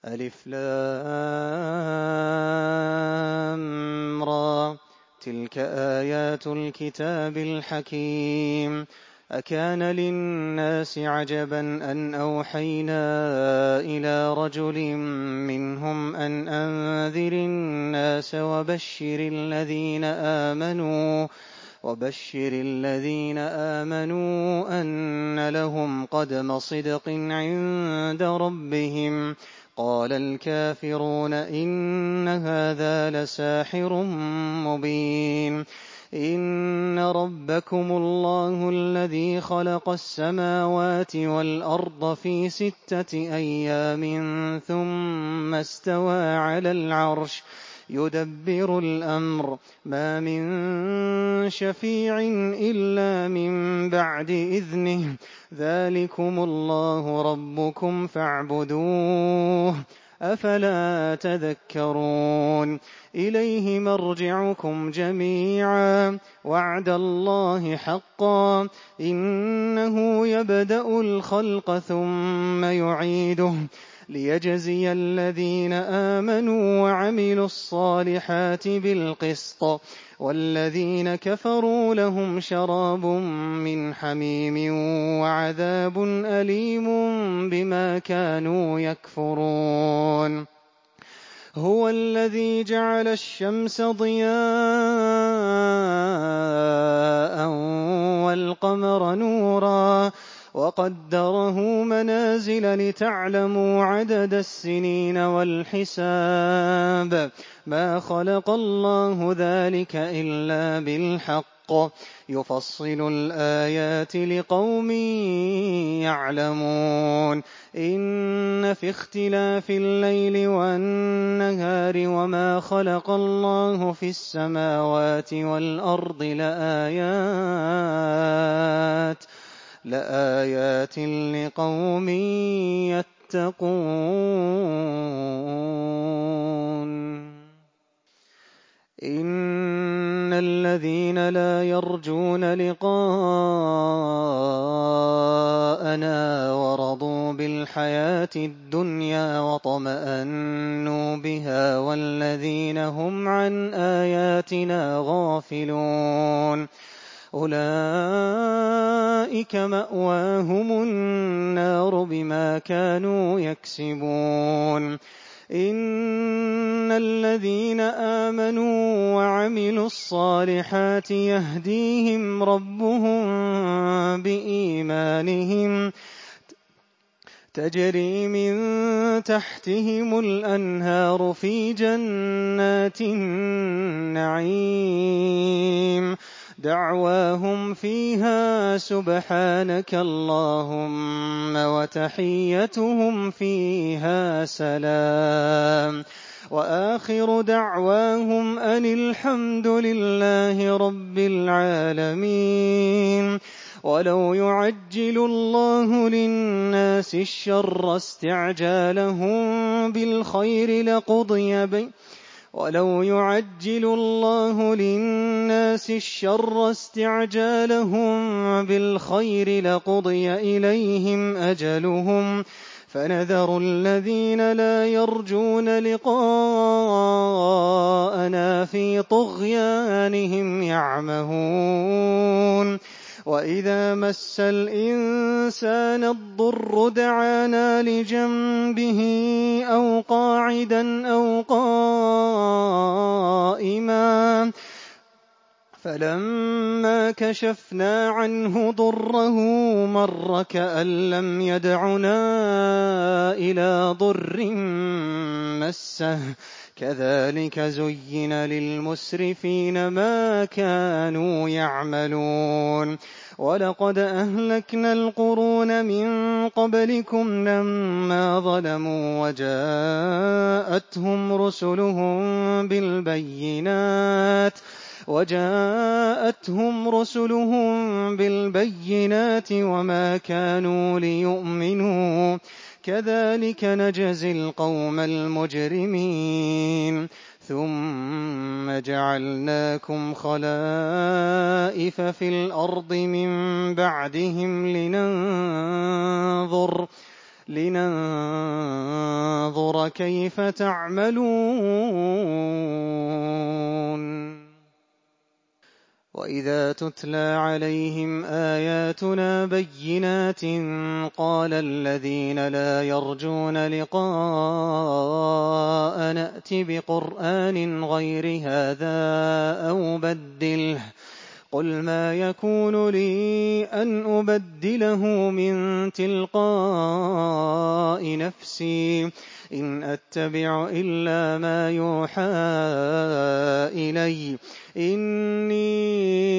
ألف لام را تلك آيات الكتاب الحكيم أكان للناس عجبا أن أوحينا إلى رجل منهم أن أنذر الناس وبشر الذين آمنوا أن لهم قدم صدق عند ربهم قال الكافرون إن هذا لساحر مبين إن ربكم الله الذي خلق السماوات والأرض في 6 أيام ثم استوى على العرش يدبر الأمر ما من شفيع إلا من بعد إذنه ذلكم الله ربكم فاعبدوه أفلا تذكرون إليه مرجعكم جميعا وعد الله حقا إنه يبدأ الخلق ثم يعيده ليجزي الذين آمنوا وعملوا الصالحات بالقسط والذين كفروا لهم شراب من حميم وعذاب أليم بما كانوا يكفرون هو الذي جعل الشمس ضياء والقمر نورا وقدره منازل لتعلموا عدد السنين والحساب ما خلق الله ذلك إلا بالحق يفصل الآيات لقوم يعلمون إن في اختلاف الليل والنهار وما خلق الله في السماوات والأرض لآيات لقوم يتقون إن الذين لا يرجون لقاءنا ورضوا بالحياة الدنيا وطمأنوا بها والذين هم عن آياتنا غافلون أولئك مأواهم النار بما كانوا يكسبون إن الذين آمنوا وعملوا الصالحات يهديهم ربهم بإيمانهم تجري من تحتهم الأنهار في جنات النعيم دعواهم فيها سبحانك اللهم وتحيتهم فيها سلام وآخر دعواهم أن الحمد لله رب العالمين ولو يعجل الله للناس الشر استعجالهم بالخير لقضي إليهم أجلهم فنذر الذين لا يرجون لقاءنا في طغيانهم يعمهون وإذا مس الإنسان الضر دعانا لجنبه أو قاعدا أو قائما فلما كشفنا عنه ضره مر كأن لم يدعنا إلى ضر مسه كذلك زين للمسرفين ما كانوا يعملون ولقد أهلكنا القرون من قبلكم لما ظلموا وجاءتهم رسلهم بالبينات وما كانوا ليؤمنوا كذلك نجزي القوم المجرمين ثم جعلناكم خلائف في الأرض من لننظر فانظُرْ كَيْفَ تَعْمَلُونَ وَإِذَا تُتْلَىٰ عَلَيْهِمْ آيَاتُنَا بَيِّنَاتٍ قَالَ الَّذِينَ لَا يَرْجُونَ لِقَاءَنَا ائْتِ بِقُرْآنٍ غَيْرِ هَٰذَا أَوْ بَدِّلْهُ ۚ قُلْ مَا يَكُونُ لِي أَنْ أُبَدِّلَهُ مِن تِلْقَاءِ نَفْسِي ۖ إِنْ أَتَّبِعُ إِلَّا مَا يُوحَىٰ إِلَيَّ ۖ إِنِّي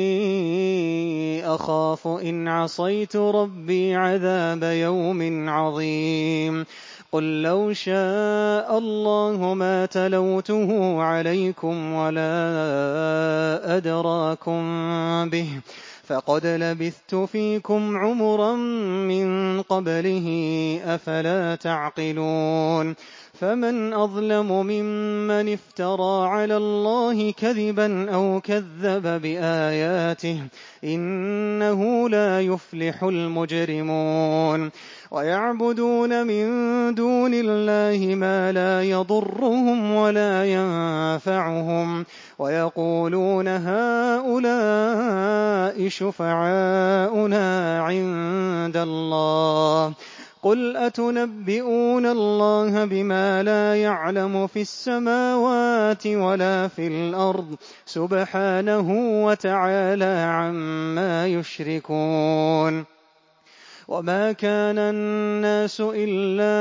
أَخَافُ إِنْ عَصَيْتُ رَبِّي عَذَابَ يَوْمٍ عَظِيمٍ قُل لَّوْ شَاءَ اللَّهُ مَا تَلَوْتُهُ عَلَيْكُمْ وَلَا أَدْرَاكُم بِهِ ۖ فَقَدْ لَبِثْتُ فِيكُمْ عُمُرًا مِّن قَبْلِهِ ۚ أَفَلَا تَعْقِلُونَ فَمَنْ أَظْلَمُ مِمَّنِ افْتَرَىٰ عَلَى اللَّهِ كَذِبًا أَوْ كَذَّبَ بِآيَاتِهِ ۚ إِنَّهُ لَا يُفْلِحُ الْمُجْرِمُونَ وَيَعْبُدُونَ مِن دُونِ اللَّهِ مَا لَا يَضُرُّهُمْ وَلَا يَنفَعُهُمْ وَيَقُولُونَ هَٰؤُلَاءِ شُفَعَاؤُنَا عِندَ اللَّهِ ۚ قُلْ أَتُنَبِّئُونَ اللَّهَ بِمَا لَا يَعْلَمُ فِي السَّمَاوَاتِ وَلَا فِي الْأَرْضِ ۚ سُبْحَانَهُ وَتَعَالَىٰ عَمَّا يُشْرِكُونَ وَمَا كَانَ النَّاسُ إِلَّا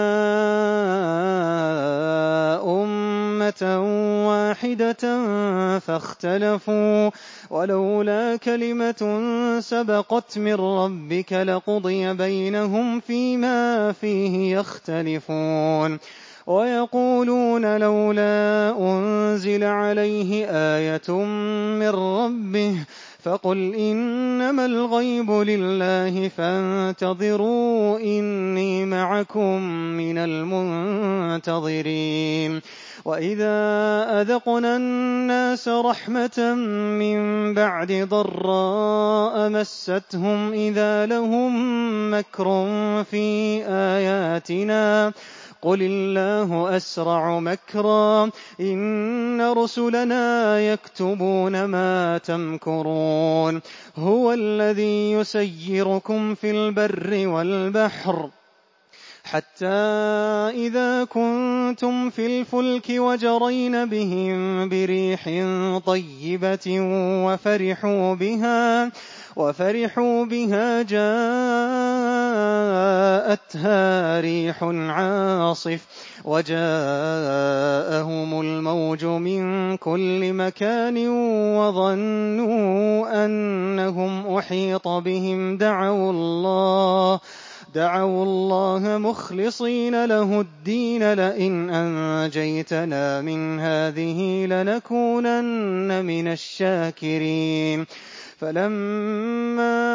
أُمَّةً وَاحِدَةً فَاخْتَلَفُوا ۚ وَلَوْلَا كَلِمَةٌ سَبَقَتْ مِن رَّبِّكَ لَقُضِيَ بَيْنَهُمْ فِيمَا فِيهِ يَخْتَلِفُونَ وَيَقُولُونَ لَوْلَا أُنزِلَ عَلَيْهِ آيَةٌ مِّن رَّبِّهِ ۖ فَقُلْ إِنَّمَا الْغَيْبُ لِلَّهِ فَانتَظِرُوا إِنِّي مَعَكُم مِّنَ الْمُنتَظِرِينَ وَإِذَا أَذَقْنَا النَّاسَ رَحْمَةً مِّن بَعْدِ ضَرَّاءَ مَسَّتْهُمْ إِذَا لَهُم مَّكْرٌ فِي آيَاتِنَا ۚ قُلِ اللَّهُ أَسْرَعُ مَكْرًا ۚ إِنَّ رُسُلَنَا يَكْتُبُونَ مَا تَمْكُرُونَ هُوَ الَّذِي يُسَيِّرُكُمْ فِي الْبَرِّ وَالْبَحْرِ حَتَّىٰ إِذَا كُنتُمْ فِي الْفُلْكِ وَجَرَيْنَ بِهِم بِرِيحٍ طَيِّبَةٍ وَفَرِحُوا بِهَا جَاءَتْهَا رِيحٌ عَاصِفٌ وَجَاءَهُمُ الْمَوْجُ مِن كُلِّ مَكَانٍ وَظَنُّوا أَنَّهُمْ أُحِيطَ بِهِمْ دَعَوُا اللَّهَ مُخْلِصِينَ لَهُ الدِّينَ لَئِنْ أَنجَيْتَنَا مِنْ هَٰذِهِ لَنَكُونَنَّ مِنَ الشَّاكِرِينَ فَلَمَّا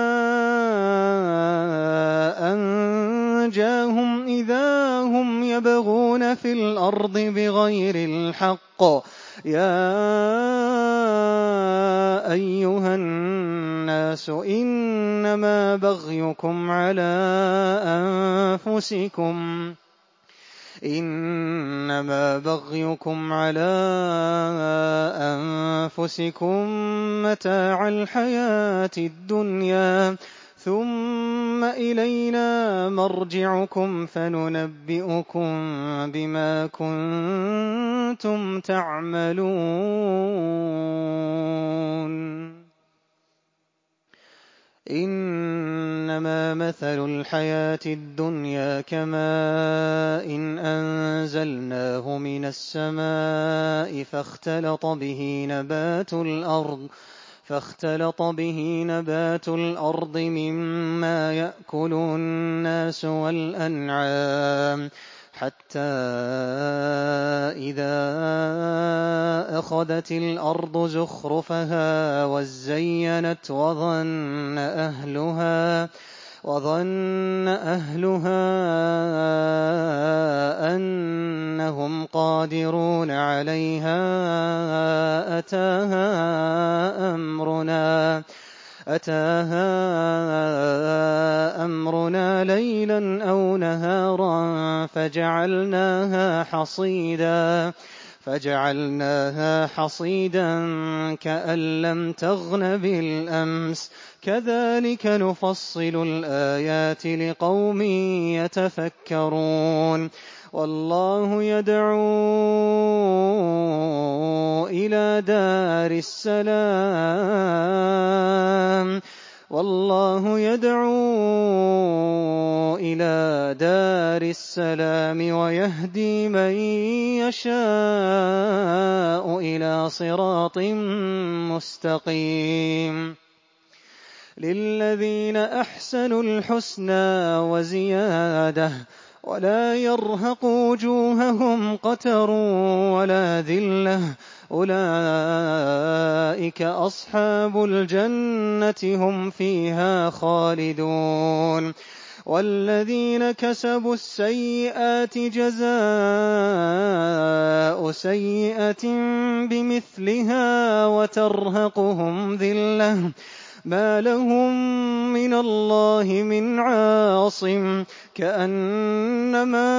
أَنجَاهُمْ إِذَا هُمْ يَبْغُونَ فِي الْأَرْضِ بِغَيْرِ الْحَقِّ ۗ يَا أَيُّهَا النَّاسُ إِنَّمَا بَغْيُكُمْ عَلَىٰ أَنفُسِكُم مَّتَاعَ الْحَيَاةِ الدُّنْيَا ۖ ثُمَّ إِلَيْنَا مَرْجِعُكُمْ فَنُنَبِّئُكُم بِمَا كُنتُمْ تَعْمَلُونَ إِنَّمَا مَثَلُ الْحَيَاةِ الدُّنْيَا كَمَاءٍ أَنزَلْنَاهُ مِنَ السَّمَاءِ فاختلط به نبات الأرض مما يأكل الناس والأنعام حتى إذا أخذت الأرض زخرفها وزينت وظن أهلها أنهم قادرون عليها أتاها أمرنا ليلا أو نهارا فجعلناها حصيدا كأن لم تغن بالأمس كذلك نفصل الآيات لقوم يتفكرون والله يدعو إلى دار السلام ويهدي من يشاء إلى صراط مستقيم للذين أحسنوا الحسنى وزيادة ولا يرهق وجوههم قتر ولا ذلة أولئك أصحاب الجنة هم فيها خالدون والذين كسبوا السيئات جزاء سيئة بمثلها وترهقهم ذلة ما لهم من الله من عاصم كأنما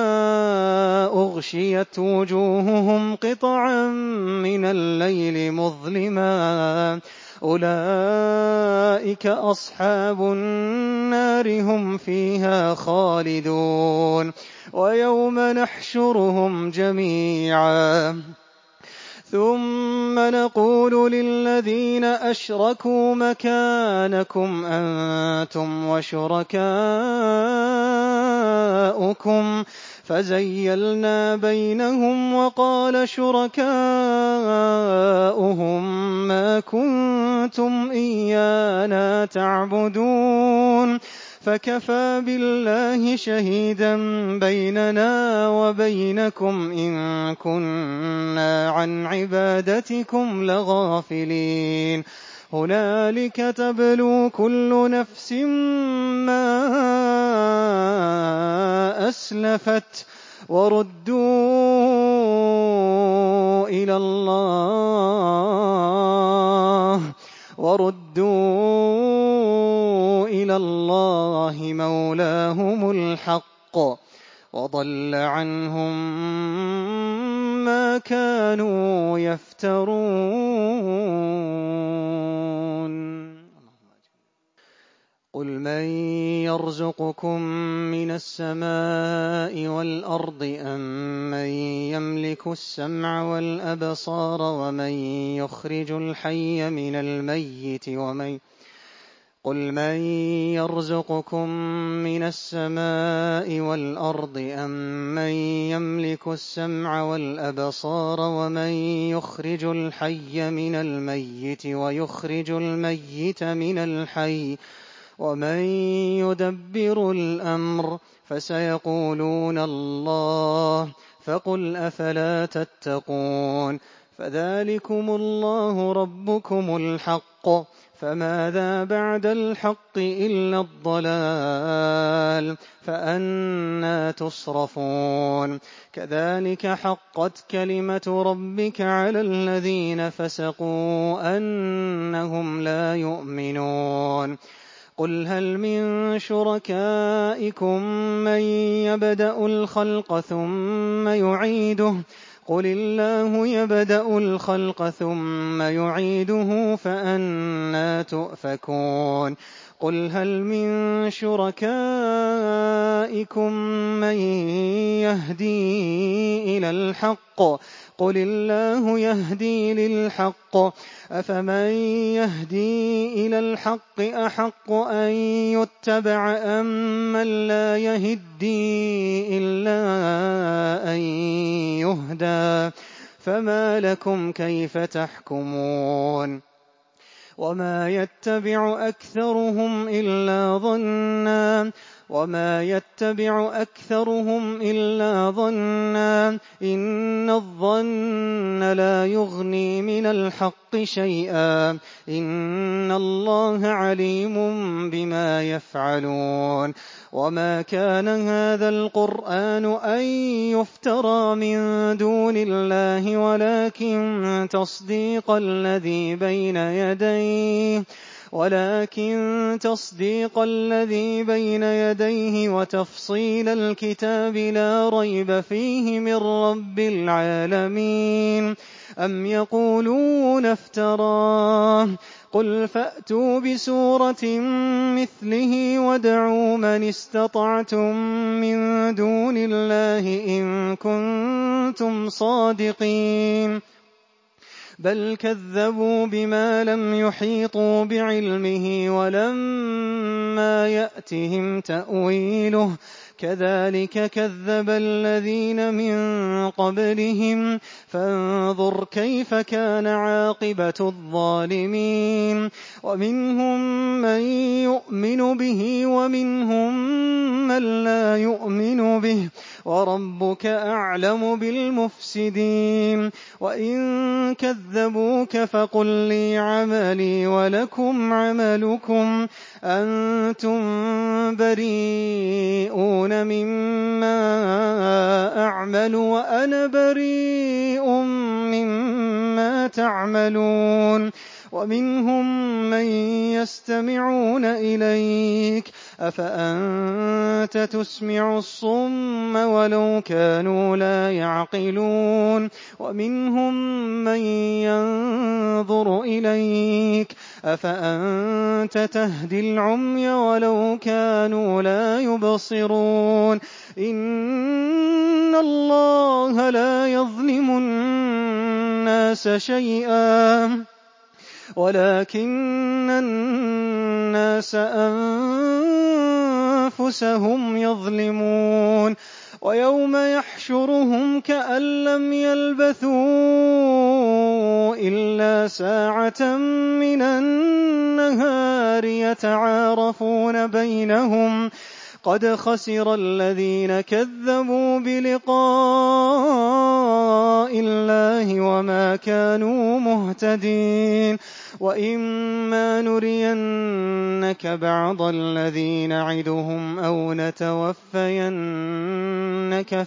أغشيت وجوههم قطعا من الليل مظلما أولئك أصحاب النار هم فيها خالدون ويوم نحشرهم جميعا ثم نقول للذين أشركوا مكانكم أنتم وشركاؤكم فزيلنا بينهم وقال شركاؤهم ما كنتم إيانا تعبدون فكفى بالله شهيدا بيننا وبينكم إن كنا عن عبادتكم لغافلين هنالك تبلو كل نفس ما أسلفت وردوا إلى الله مولاهم الحق وضل عنهم ما كانوا يفترون قل من يرزقكم من السماء والأرض أم من يملك السمع والأبصار ومن يخرج الحي من الميت قل من يرزقكم من السماء والأرض أم من يملك السمع والأبصار ومن يخرج الحي من الميت ويخرج الميت من الحي ومن يدبر الأمر فسيقولون الله فقل أفلا تتقون فذلكم الله ربكم الحق فماذا بعد الحق إلا الضلال فأنى تصرفون كذلك حقت كلمة ربك على الذين فسقوا أنهم لا يؤمنون قل هل من شركائكم من يبدأ الخلق ثم يعيده قل الله يبدأ الخلق ثم يعيده فأنى تؤفكون قل هل من شركائكم من يهدي إلى الحق قل الله يهدي للحق أفمن يهدي إلى الحق أحق أن يتبع أم من لا يهدي إلا أن يهدى فما لكم كيف تحكمون وما يتبع أكثرهم إلا ظنا إن الظن لا يغني من الحق شيئا إن الله عليم بما يفعلون وما كان هذا القرآن أن يفترى من دون الله ولكن تصديق الذي بين يديه ولكن تصديق الذي بين يديه وتفصيل الكتاب لا ريب فيه من رب العالمين. أم يقولون افتراه قل فأتوا بسورة مثله وادعوا من استطعتم من دون الله إن كنتم صادقين بل كذبوا بما لم يحيطوا بعلمه ولما يأتهم تأويله كذلك كذب الذين من قبلهم فانظر كيف كان عاقبة الظالمين. ومنهم من يؤمن به ومنهم من لا يؤمن به وربك أعلم بالمفسدين. وإن كذبوك فقل لي عملي ولكم عملكم أنتم بريئون مما أعمل وأنا بريء مما تعملون. ومنهم من يستمعون إليك أفأنت تسمع الصم ولو كانوا لا يعقلون. ومنهم من ينظر إليك أفأنت تهدي العمي ولو كانوا لا يبصرون. إن الله لا يظلم الناس شيئا ولكن الناس أنفسهم يظلمون. ويوم يحشرهم كأن لم يلبثوا إلا ساعة من النهار يتعارفون بينهم قد خسر الذين كذبوا بلقاء الله وما كانوا مهتدين. وإما نرينك بعض الذي نعدهم أو نتوفينك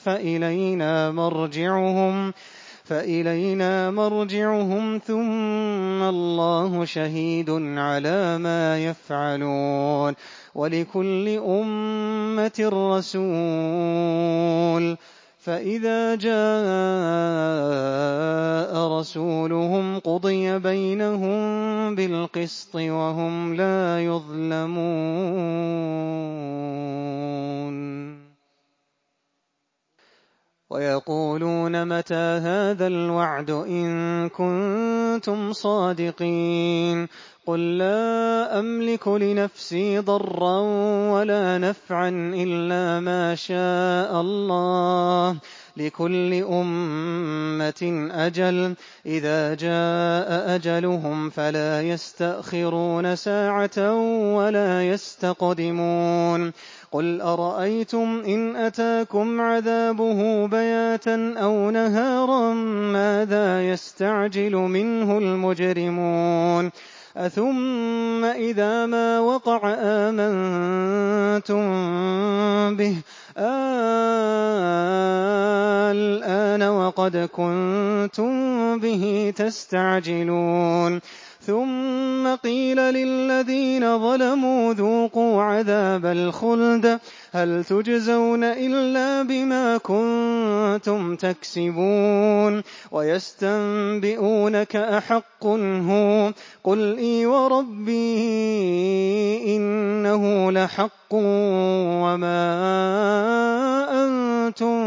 فإلينا مرجعهم ثم الله شهيد على ما يفعلون. ولكل أمة رسول فإذا جاء رسولهم قضي بينهم بالقسط وهم لا يظلمون. ويقولون متى هذا الوعد إن كنتم صادقين قل لا أملك لنفسي ضرا ولا نفعا إلا ما شاء الله لكل أمة أجل إذا جاء أجلهم فلا يستأخرون ساعة ولا يستقدمون. قل أرأيتم إن أتاكم عذابه بياتا أو نهارا ماذا يستعجل منه المجرمون أثم إذا ما وقع آمنتم به الآن وقد كنتم به تستعجلون. ثم قيل للذين ظلموا ذوقوا عذاب الخلد هل تجزون إلا بما كنتم تكسبون. ويستنبئونك أحق هو قل إي وربي إنه لحق وما أنتم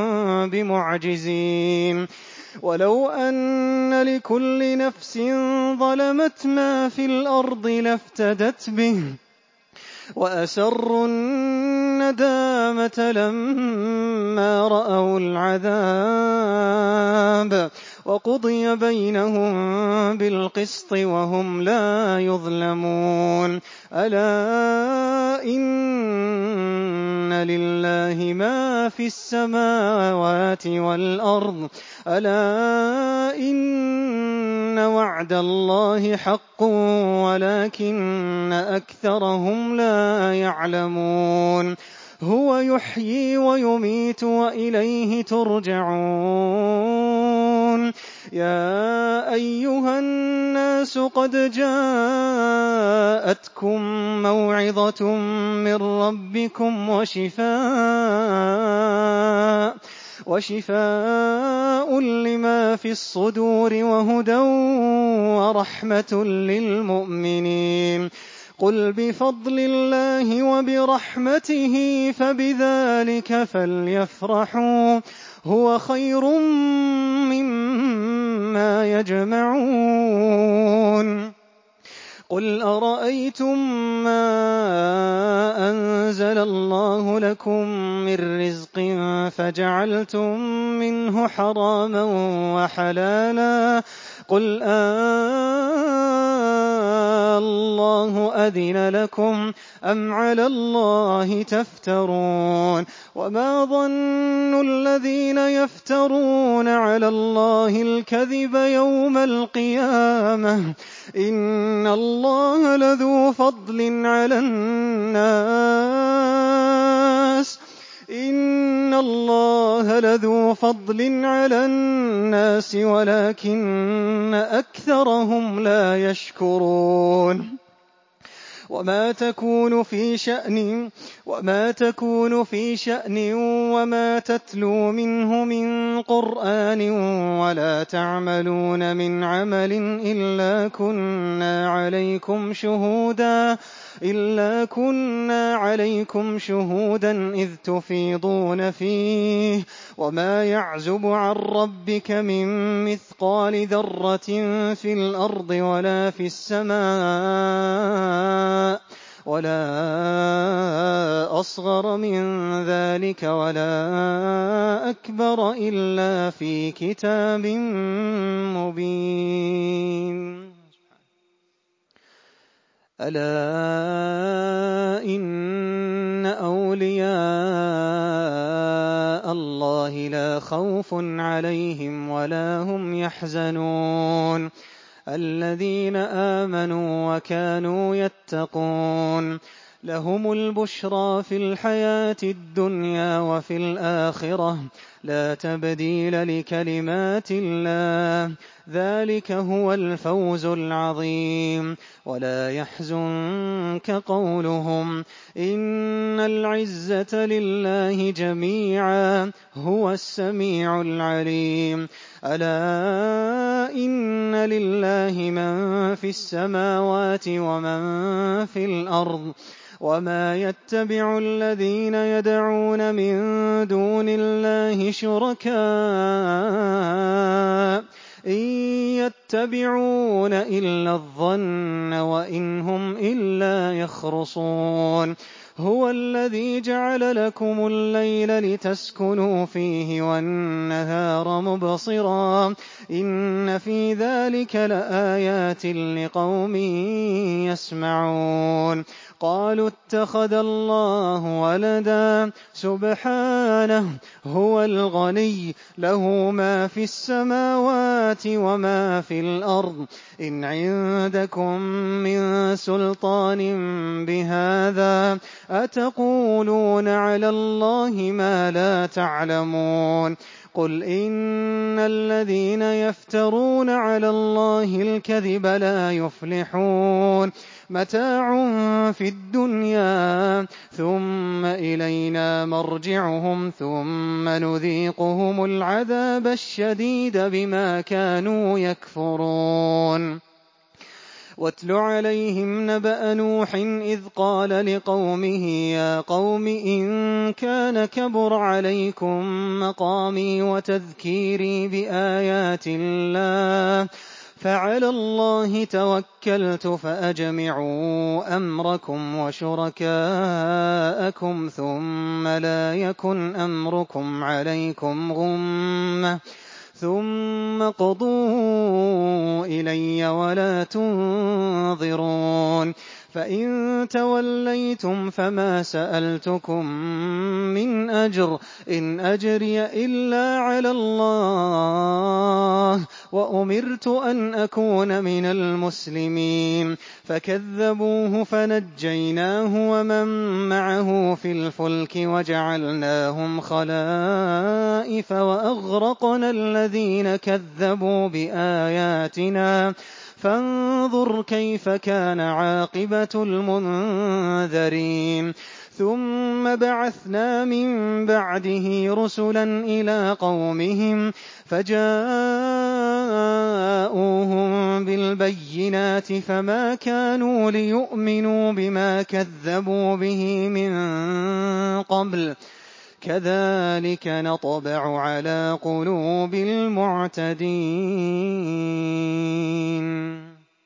بمعجزين. ولو أن لكل نفس ظلمت ما في الأرض لافتدت به وأسروا الندامة لما رأوا العذاب وقضي بينهم بالقسط وهم لا يظلمون. ألا إن لله ما في السماوات والأرض ألا إن وعد الله حق ولكن أكثرهم لا يعلمون. هو يحيي ويميت وإليه ترجعون. يا أيها الناس قد جاءتكم موعظة من ربكم وشفاء لما في الصدور وهدى ورحمة للمؤمنين. قل بفضل الله وبرحمته فبذلك فليفرحوا هو خير مما يجمعون. قل أرأيتم ما أنزل الله لكم من رزق فجعلتم منه حراما وحلالا قل الله أذن لكم أم على الله تفترون. وما ظن الذين يفترون على الله الكذب يوم القيامة إن الله لذو فضل على الناس ولكن أكثرهم لا يشكرون. وما تكون في شأن وما تتلو منه من قرآن ولا تعملون من عمل إلا كنا عليكم شهودا إذ تفيضون فيه وما يعزب عن ربك من مثقال ذرة في الأرض ولا في السماء ولا أصغر من ذلك ولا أكبر إلا في كتاب مبين. ألا إن أولياء الله لا خوف عليهم ولا هم يحزنون الذين آمنوا وكانوا يتقون لهم البشرى في الحياة الدنيا وفي الآخرة لا تبديل لكلمات الله ذلك هو الفوز العظيم. ولا يحزنك قولهم إن العزة لله جميعا هو السميع العليم. ألا إن لله من في السماوات ومن في الأرض وما يتبع الذين يدعون من دون الله شركاء إن يتبعون إلا الظن وإن هم إلا يخرصون. هو الذي جعل لكم الليل لتسكنوا فيه والنهار مبصرا إن في ذلك لآيات لقوم يسمعون. قالوا اتخذ الله ولدا سبحانه هو الغني له ما في السماوات وما في الأرض إن عندكم من سلطان بهذا أتقولون على الله ما لا تعلمون. قل إن الذين يفترون على الله الكذب لا يفلحون متاع في الدنيا ثم إلينا مرجعهم ثم نذيقهم العذاب الشديد بما كانوا يكفرون. واتل عليهم نبأ نوح إذ قال لقومه يا قوم إن كان كبر عليكم مقامي وتذكيري بآيات الله فعلى الله توكلت فأجمعوا أمركم وشركاءكم ثم لا يكن أمركم عليكم غمة ثم قضوا إلي ولا تنظرون. فإن توليتم فما سألتكم من أجر إن أجري إلا على الله وأمرت أن أكون من المسلمين فكذبوه فنجيناه ومن معه في الفلك وجعلناهم خلائف وأغرقنا الذين كذبوا بآياتنا فانظر كيف كان عاقبة المنذرين ثم بعثنا من بعده رسلا إلى قومهم فجاءوهم بالبينات فما كانوا ليؤمنوا بما كذبوا به من قبل كذلك نطبع على قلوب المعتدين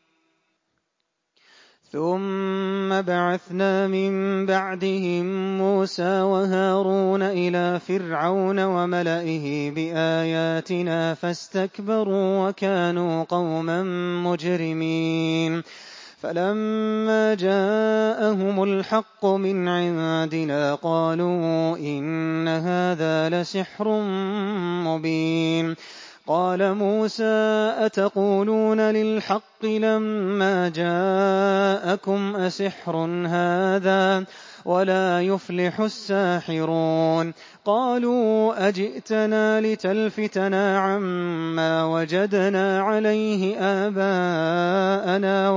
ثم بعثنا من بعدهم موسى وهارون إلى فرعون وملئه بآياتنا فاستكبروا وكانوا قوما مجرمين فلما جاءهم الحق من عندنا قالوا إن هذا لسحر مبين قال موسى أتقولون للحق لما جاءكم أسحر هذا ولا يفلح الساحرون قالوا أجئتنا لتلفتنا عما وجدنا عليه آباءنا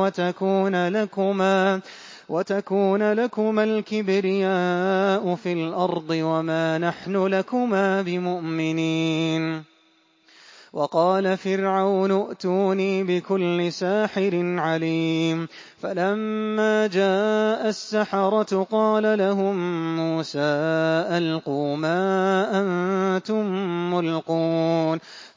وتكون لكما الكبرياء في الأرض وما نحن لكما بمؤمنين وقال فرعون ائتوني بكل ساحر عليم فلما جاء السحرة قال لهم موسى ألقوا ما أنتم ملقون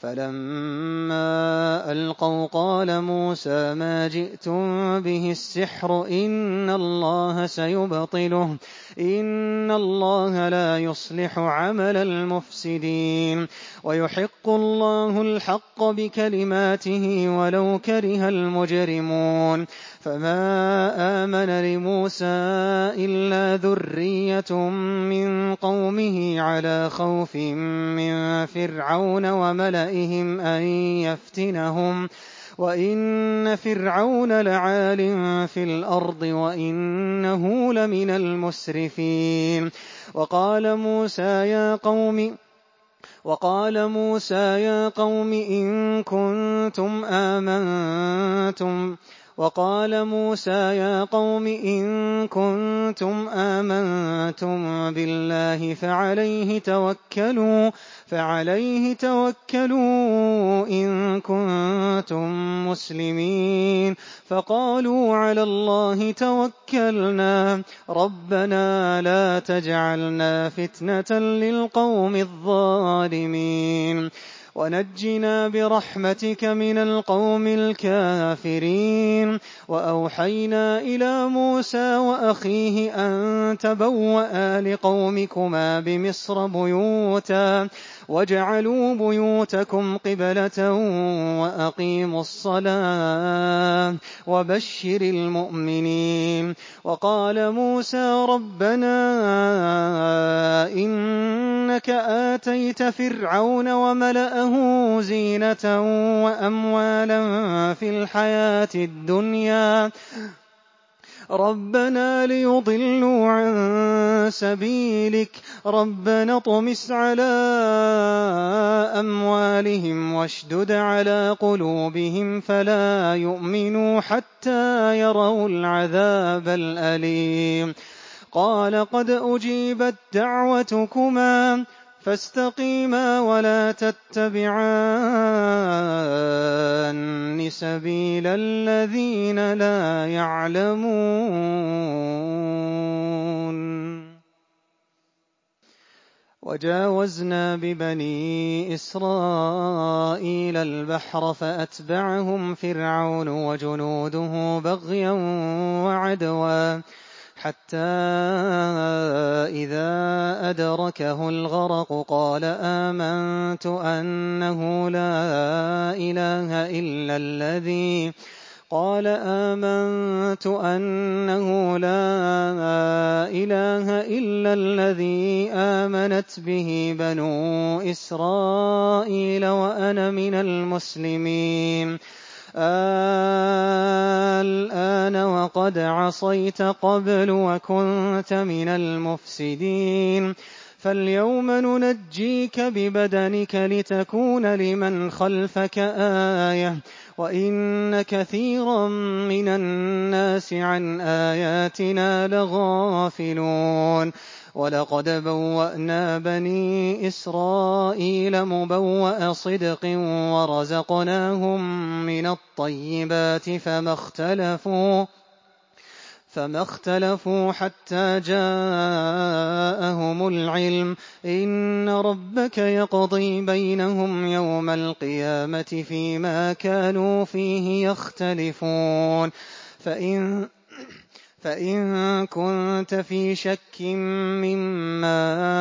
فلما ألقوا قال موسى ما جئتم به السحر إن الله سيبطله إن الله لا يصلح عمل المفسدين ويحق الله الحق بكلماته ولو كره المجرمون فما آمن لموسى إلا ذرية من قومه على خوف من فرعون وملئهم أن يفتنهم وإن فرعون لعال في الأرض وإنه لمن المسرفين وقال موسى يا قوم إن كنتم آمنتم بالله فعليه توكلوا إن كنتم مسلمين فقالوا على الله توكلنا ربنا لا تجعلنا فتنة للقوم الظالمين ونجنا برحمتك من القوم الكافرين وأوحينا إلى موسى وأخيه أن تبوأ لقومكما بمصر بيوتا واجعلوا بيوتكم قبلة وأقيموا الصلاة وبشر المؤمنين وقال موسى ربنا إنك آتيت فرعون وملأه زينة وأموالا في الحياة الدنيا ربنا ليضلوا عن سبيلك ربنا اطمس على أموالهم واشدد على قلوبهم فلا يؤمنوا حتى يروا العذاب الأليم قال قد أجيبت دعوتكما فاستقيما ولا تتبعان سبيل الذين لا يعلمون وجاوزنا ببني إسرائيل البحر فأتبعهم فرعون وجنوده بغيا وعدوا حتى إذا أدركه الغرق قال آمنت أنه لا إله قال آمنت أنه لا إله إلا الذي آمنت به بنو إسرائيل وأنا من المسلمين. الآن وقد عصيت قبل وكنت من المفسدين فاليوم ننجيك ببدنك لتكون لمن خلفك آية وإن كثيرا من الناس عن آياتنا لغافلون. ولقد بوأنا بني إسرائيل مبوأ صدق ورزقناهم من الطيبات فما اختلفوا حتى جاءهم العلم إن ربك يقضي بينهم يوم القيامة فيما كانوا فيه يختلفون. فإن كنت في شك مما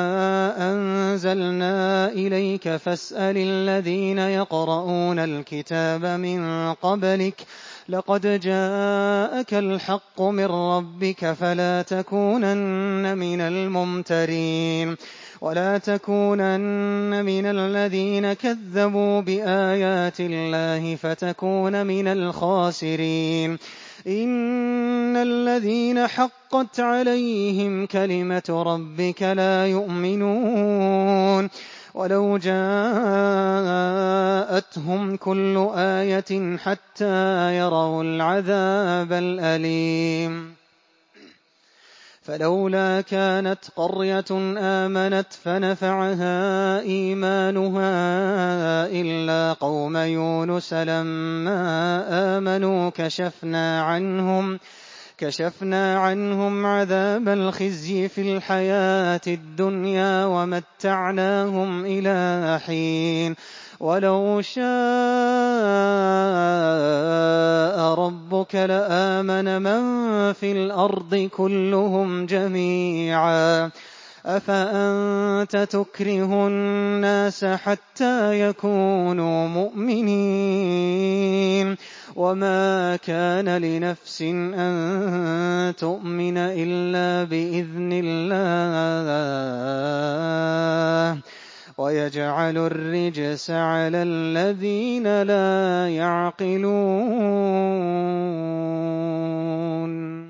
أنزلنا إليك فاسأل الذين يقرؤون الكتاب من قبلك لقد جاءك الحق من ربك فلا تكونن من الممترين ولا تكونن من الذين كذبوا بآيات الله فتكون من الخاسرين. إن الذين حقت عليهم كلمة ربك لا يؤمنون ولو جاءتهم كل آية حتى يروا العذاب الأليم. فلولا كانت قرية آمنت فنفعها إيمانها إلا قوم يونس لما آمنوا كشفنا عنهم عذاب الخزي في الحياة الدنيا ومتعناهم إلى حين. ولو شاء ربك لآمن من في الأرض كلهم جميعا أفأنت تكره الناس حتى يكونوا مؤمنين وما كان لنفس أن تؤمن إلا بإذن الله ويجعل الرجس على الذين لا يعقلون.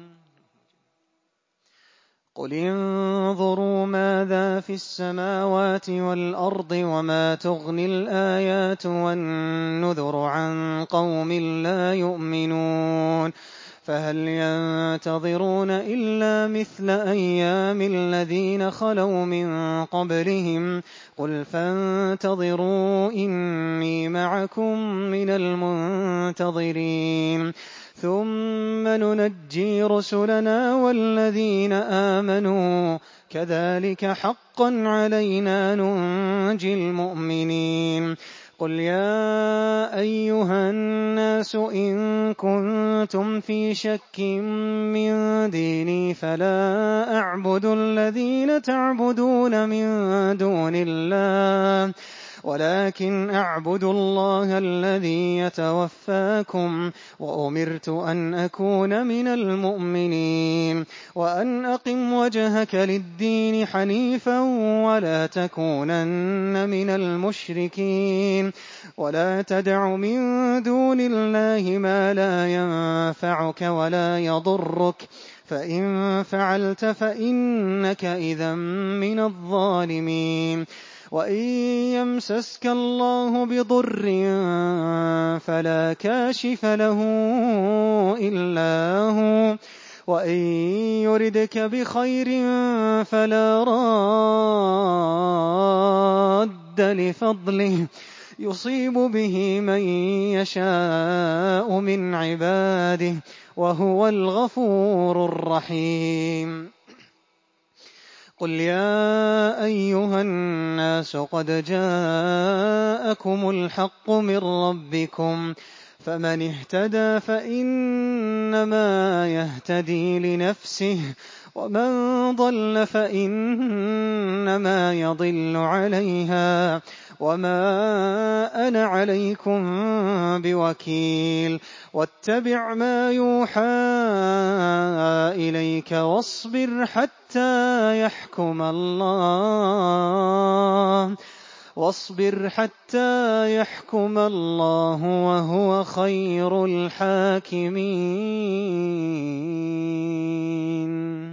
قل انظروا ماذا في السماوات والأرض وما تغني الآيات والنذر عن قوم لا يؤمنون فهل ينتظرون إلا مثل أيام الذين خلوا من قبلهم قل فانتظروا إني معكم من المنتظرين ثم ننجي رسلنا والذين آمنوا كذلك حقا علينا ننجي المؤمنين. قل يا أيها الناس إن كنتم في شك من ديني فلا أعبد الذين تعبدون من دون الله ولكن أعبد الله الذي يتوفاكم وأمرت أن أكون من المؤمنين وأن أقم وجهك للدين حنيفا ولا تكونن من المشركين ولا تدع من دون الله ما لا ينفعك ولا يضرك فإن فعلت فإنك إذا من الظالمين. وإن يمسسك الله بضر فلا كاشف له إلا هو وإن يردك بخير فلا راد لفضله يصيب به من يشاء من عباده وهو الغفور الرحيم. قل يا أيها الناس قد جاءكم الحق من ربكم فمن اهتدى فإنما يهتدي لنفسه ومن ضل فإنما يضل عليها وما أنا عليكم بوكيل واتبع ما يوحى إليك واصبر حتى يحكم الله وهو خير الحاكمين.